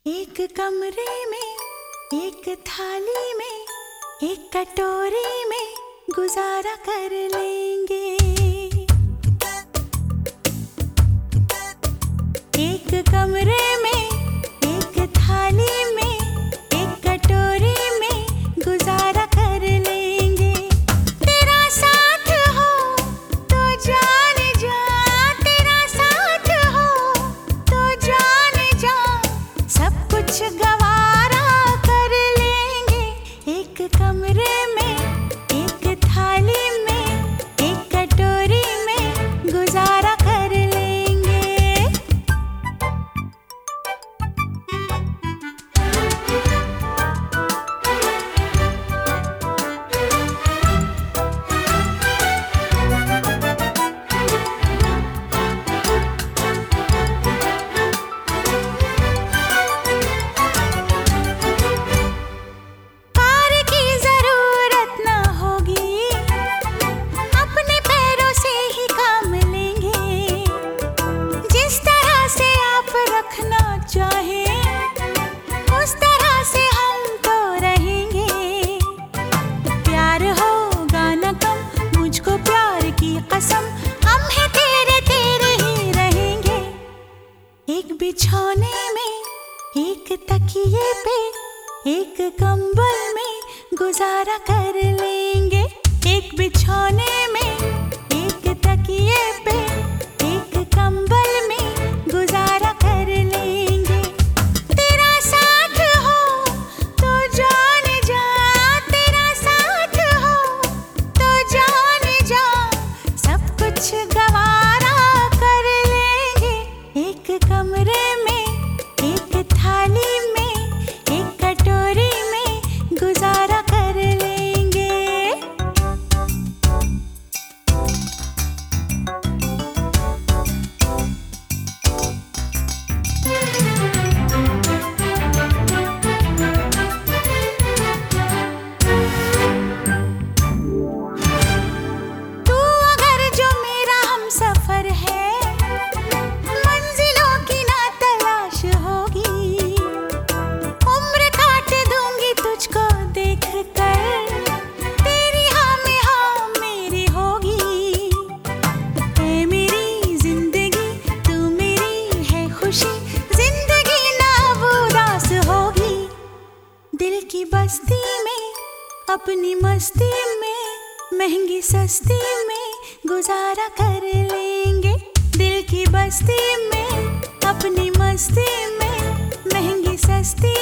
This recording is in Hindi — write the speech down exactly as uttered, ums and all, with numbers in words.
एक कमरे में एक थाली में एक कटोरी में गुजारा कर लेंगे। एक कमरे में एक थाली में एक कटोरी में गुजारा कर लेंगे। तेरा साथ हो तो जान जा, तेरा साथ हो तो जान जा, सब कुछ गवारा कर लेंगे। एक कमरे में एक थाली में एक कटोरी में गुजारा कर लेंगे। कार की जरूरत ना होगी, अपने पैरों से ही काम लेंगे। जिस तरह से आप रखना चाहें उस तरह से हम तो रहेंगे। प्यार होगा न कम, मुझको प्यार की कसम, हम हैं तेरे तेरे ही रहेंगे। एक बिछौने में एक तकिए पे एक कंबल में गुजारा कर लेंगे। एक बिछौने में एक तकिए पे एक कंबल में गुजारा कर लेंगे। तेरा साथ हो तो जान जा, तेरा साथ हो तो जान जा, सब कुछ गवारा कर लेंगे। एक कमरे में एक थाली में एक कटोरी में गुजारा कर लेंगे। तू अगर जो मेरा हमसफर है, मंजिलों की ना तलाश होगी। उम्र काट दूंगी तुझको देख कर, तेरी हाँ में हाँ मेरी होगी। है मेरी जिंदगी तू मेरी है खुशी, जिंदगी ना अब उदास होगी। दिल की बस्ती में अपनी मस्ती में महंगी सस्ती में गुजारा कर लेंगे। दिल की बस्ती में अपनी मस्ती में महंगी सस्ती